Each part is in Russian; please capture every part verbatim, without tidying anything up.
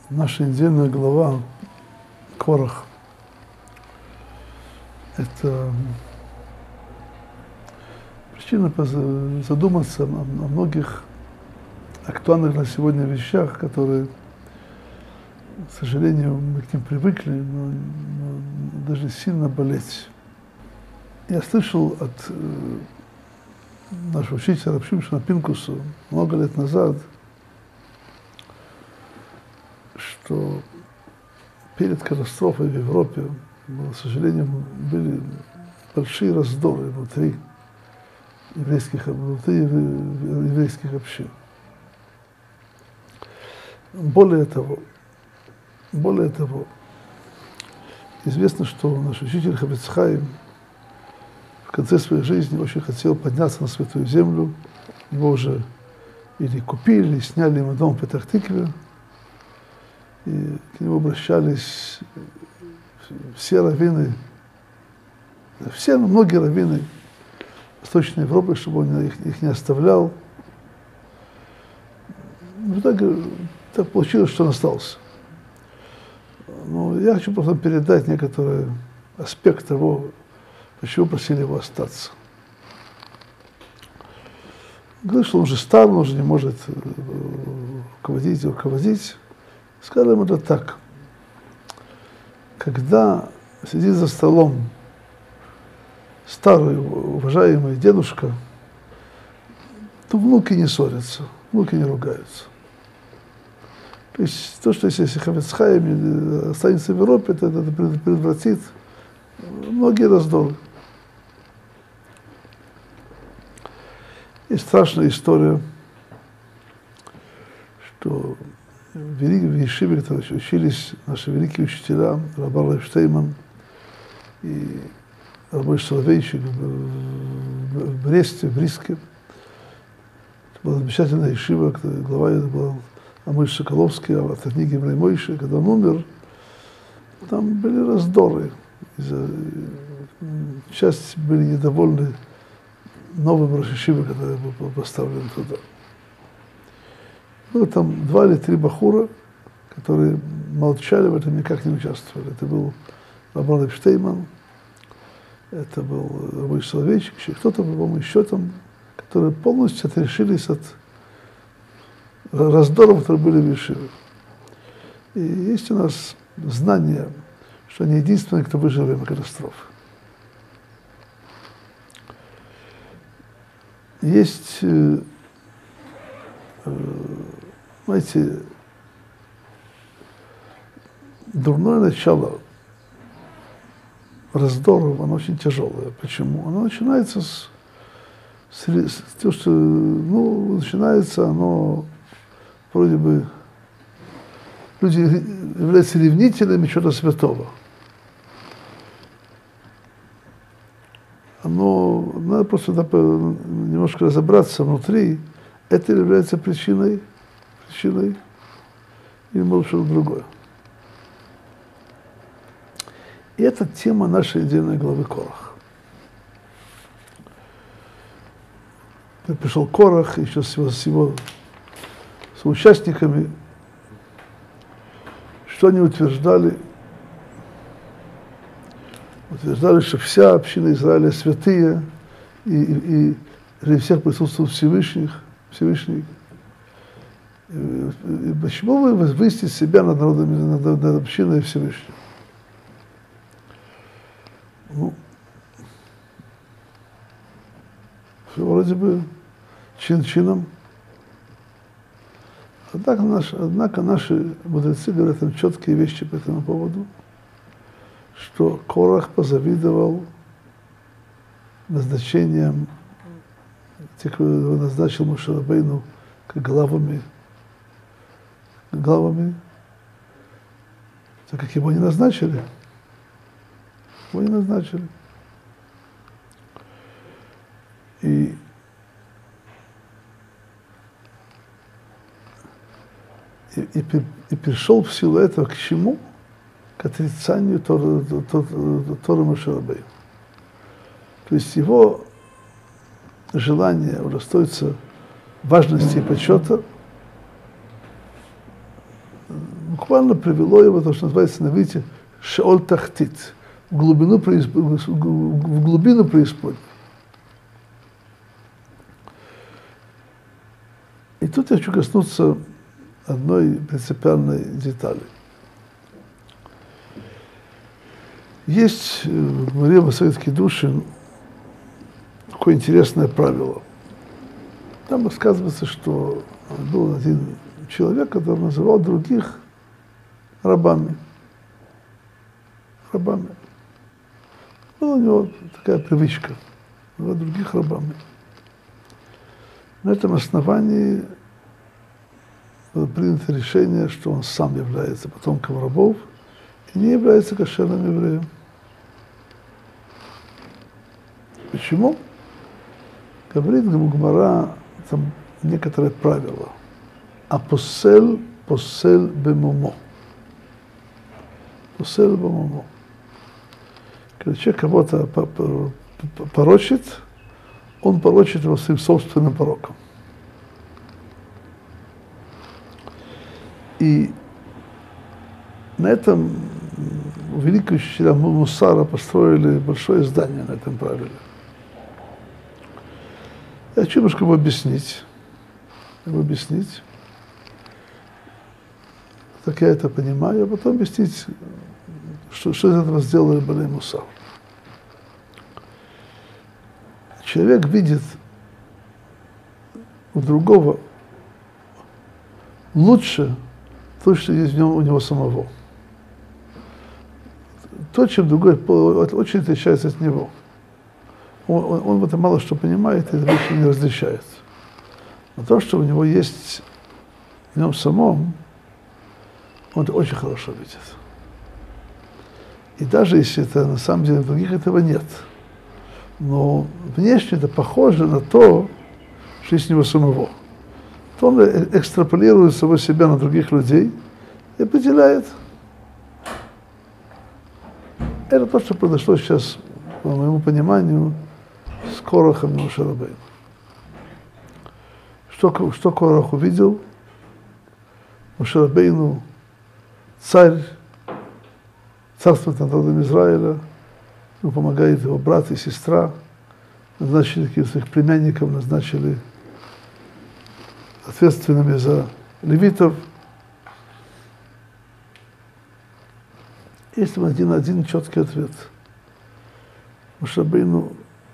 Наша недельная глава Корах – это причина задуматься о многих актуальных на сегодня вещах, которые, к сожалению, мы к ним привыкли, но, но даже сильно болеть. Я слышал от э, нашего учителя Рав Шимшона Пинкуса много лет назад, что перед катастрофой в Европе, к сожалению, были большие раздоры внутри еврейских, внутри еврейских общин. Более того, более того, известно, что наш учитель Хафец Хаим в конце своей жизни очень хотел подняться на Святую Землю. Его уже или купили, или сняли ему дом в Петах-Тикве. И к нему обращались все раввины, все, многие раввины Восточной Европы, чтобы он их, их не оставлял. В итоге так получилось, что он остался. Но я хочу просто передать некоторый аспект того, почему просили его остаться. Говорит, что он уже стар, он уже не может руководить и руководить. Сказал ему это так: когда сидит за столом старый уважаемый дедушка, то внуки не ссорятся, внуки не ругаются. То есть то, что если Хафец Хаим останется в Европе, то это предотвратит многие раздоры. Есть страшная история, что в Ешиве, где учились наши великие учителя, Раб Лев Штейман и Рабой Соловейчик в Бресте, в Бриске. Это была замечательная Ешива, глава ее была Амыш Соколовский, а от книги Еврей Мойши. Когда он умер, там были раздоры. Часть были недовольны новым Рош Ешивой, который был поставлен туда. Было там два или три бахура, которые молчали, в этом никак не участвовали. Это был Раб Лев Штейман, это был Рабой Соловейчик, еще кто-то, по-моему, еще там, которые полностью отрешились от раздоров, которые были в Ешиве. И есть у нас знание, что они единственные, кто выжил во время катастрофы. Есть, знаете, дурное начало раздоров, оно очень тяжелое. Почему? Оно начинается с, с, с того, что, ну, начинается оно вроде бы, люди являются ревнителями чего-то святого. Оно, надо просто немножко разобраться внутри, это является причиной, причиной или может что-то другое. И это тема нашей недельной главы Корах. Пришел Корах еще с его, с его с участниками, что они утверждали? Утверждали, что вся община Израиля святые, и, и, и при всех присутствует Всевышний. Всевышний. И, и почему вы возвысите себя над народом, над, над общиной Всевышнего? Ну, вроде бы чин-чином. Однако, наш, однако наши мудрецы говорят им четкие вещи по этому поводу, что Корах позавидовал назначением, тех, кто его назначил Моше Рабейну как главами, главами, так как его не назначили. Его не назначили. И И, и, и пришел в силу этого к чему? К отрицанию Торы, Торы Моше Рабейну. То есть его желание удостоиться важности и почета буквально привело его, то, что называется на иврите, шеоль тахтит, в глубину, в глубину преисподней. И тут я хочу коснуться одной принципиальной детали. Есть в Гмаре Масехет Кидушин такое интересное правило. Там рассказывается, что был один человек, который называл других рабами. Рабами. Была у него такая привычка называть других рабами. На этом основании было принято решение, что он сам является потомком рабов и не является кошерным евреем. Почему? Говорит Гмара, там некоторые правила. Апосель, посель бемумо. Посель бемумо. Когда человек кого-то порочит, он порочит его своим собственным пороком. И на этом великие учителя Мусара построили большое здание на этом правиле. Я хочу немножко его объяснить. Его объяснить. Так я это понимаю, а потом объяснить, что, что из этого сделали Балей Мусар. Человек видит у другого лучше то, что есть в нем у него самого. То, чем другой очень отличается от него. Он, он, он в этом мало что понимает, и это вещи не различает. Но то, что у него есть в нем самом, он это очень хорошо видит. И даже если это на самом деле у других этого нет, но внешне это похоже на то, что есть у него самого, то он экстраполирует самого себя на других людей и определяет. Это то, что произошло сейчас, по моему пониманию, с Корахом и Моше Рабейну. Что, что Корах увидел? Моше Рабейну, царь, царствует над народом Израиля, ему помогает его брат и сестра, назначили каких-то своих племянников, назначили ответственными за левитов. Есть там один, один четкий ответ. Моше Рабейну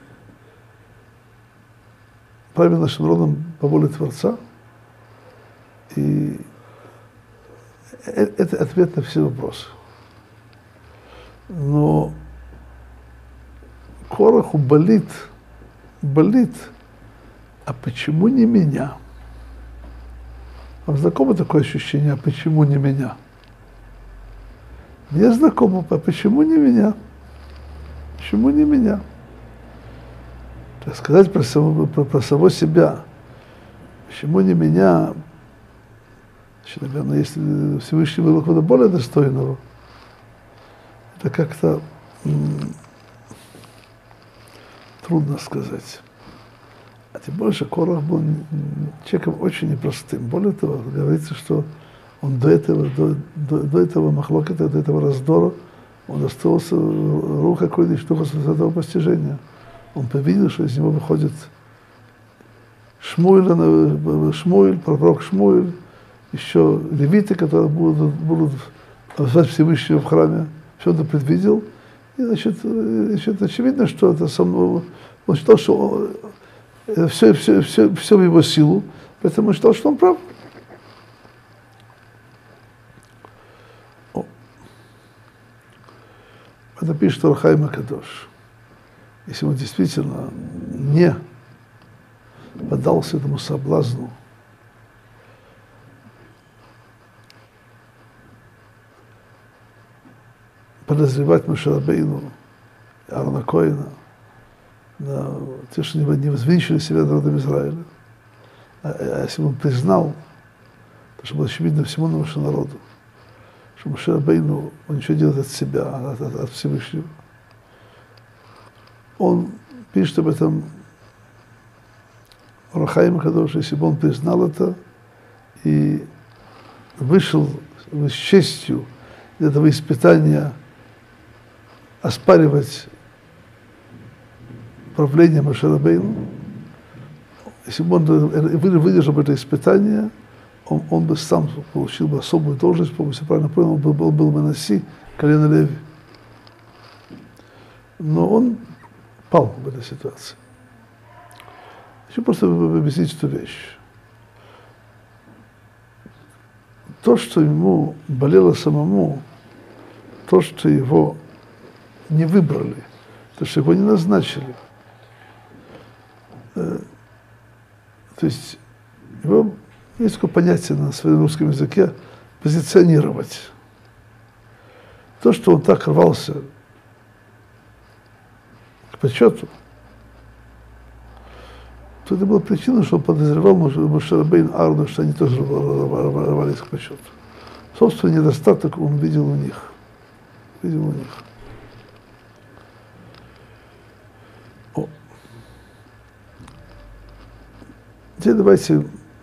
правил нашим народом по воле Творца, и это ответ на все вопросы. Но Кораху болит, болит, а почему не меня? Вам знакомо такое ощущение, а почему не меня? Мне знакомо, а почему не меня? Почему не меня? Сказать про самого, про, про самого себя, почему не меня, значит, наверное, если Всевышний был кого-то более достойного, это как-то м- трудно сказать. А тем больше Корах был человеком очень непростым. Более того, говорится, что он до этого, до, до, до этого махлокета, до этого раздора, он остался руха койдыш, духа святого постижения. Он повидел, что из него выходит Шмуэль, Шмуэль, пророк Шмуэль, еще левиты, которые будут, будут назвать Всевышнего в храме. Все это предвидел. И, значит, значит очевидно, что это сам, он считал, что он, все, все, все, все в его силу, поэтому он считал, что он прав. О. Это пишет Ор Хаим ха-Кадош. Если он действительно не поддался этому соблазну подозревать Моше Рабейну, Аарона Коэна, на те, что не возвеличили себя народом Израиля, а, а если бы он признал, то что было очевидно всему нашему народу, что Моше Рабейну, он ничего делает от себя, от, от, от Всевышнего. Он пишет об этом Ор Хаим ха-Кадош, если бы он признал это и вышел с честью этого испытания оспаривать правление Моше Рабейну, если бы он выдержал бы это испытание, он, он бы сам получил бы особую должность, если правильно понял, он был, был, был бы наси колена Леви. Но он пал в этой ситуации. Хочу просто объяснить эту вещь. То, что ему болело самому, то, что его не выбрали, то, что его не назначили. То есть его, есть такое понятие на своем русском языке позиционировать. То, что он так рвался к почету, то это была причина, что он подозревал Моше Рабейну, Аарону, что они тоже рвались к почету. Собственный недостаток он видел у них. Видел у них. О. Теперь давайте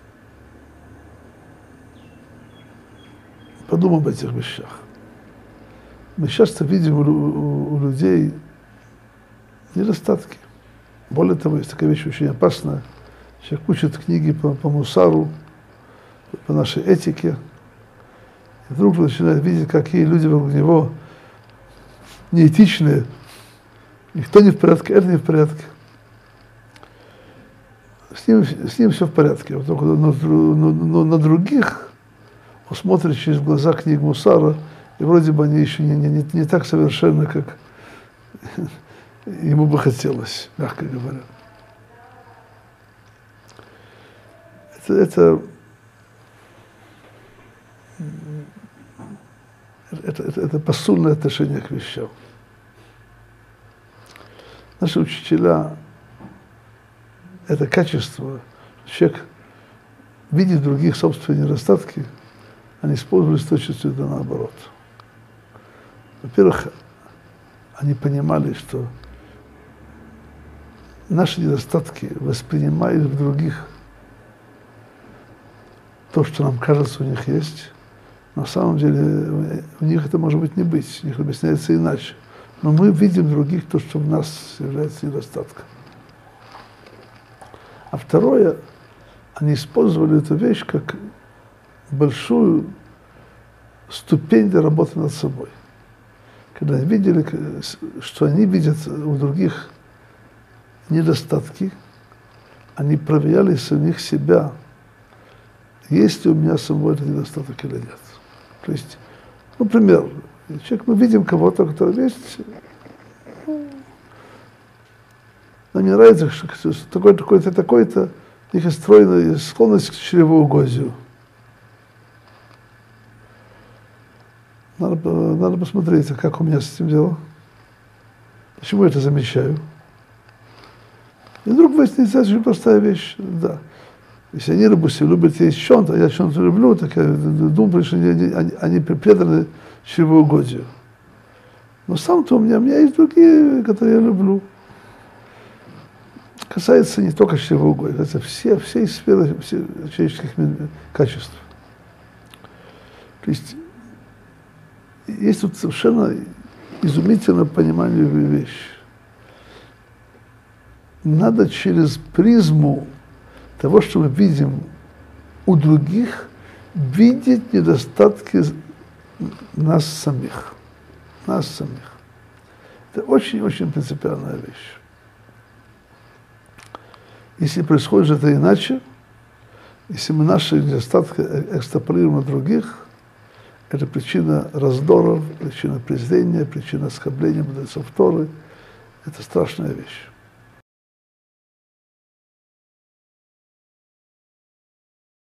подумаем об этих вещах. Мы часто видим у, у, у людей недостатки. Более того, есть такая вещь очень опасная. Человек учит книги по, по мусару, по нашей этике, и вдруг начинает видеть, какие люди вокруг него неэтичные. Никто не в порядке, это не в порядке. С ним, с ним все в порядке. Вот только но, но, но на других он смотрит через глаза книг мусара, и вроде бы они еще не, не, не так совершенны, как ему бы хотелось, мягко говоря. Это, это, это, это, это посульное отношение к вещам. Наши учителя, это качество, человек видит в других собственные недостатки, они использовали с точностью да наоборот. Во-первых, они понимали, что наши недостатки воспринимают в других то, что нам кажется у них есть. На самом деле у них это может быть не быть, у них объясняется иначе. Но мы видим в других то, что в нас является недостатком. А второе, они использовали эту вещь как большую ступень для работы над собой. Когда они видели, что они видят у других недостатки, они проверяли самих себя, есть ли у меня самого этот недостаток или нет. То есть, например, человек, мы видим кого-то, кто есть, ну, нам не нравится, что такой-то, такой-то, такой-то, у них устроена склонность к чревоугодию. Надо, надо посмотреть, как у меня с этим дело. Почему я это замечаю? И вдруг выяснится, очень простая вещь. Да. Если они, допустим, любят есть что-то, а я что-то люблю, так я думаю, что они, они, они преданы чревоугодию. Но сам-то у меня, у меня есть другие, которые я люблю. Касается не только чревоугодия, это все, все сферы все человеческих качеств. То есть есть тут совершенно изумительное понимание вещи. Надо через призму того, что мы видим у других, видеть недостатки нас самих. Нас самих. Это очень-очень принципиальная вещь. Если происходит это иначе, если мы наши недостатки экстраполируем на других, это причина раздоров, причина презрения, причина оскорбления мудрецов Торы. Это страшная вещь.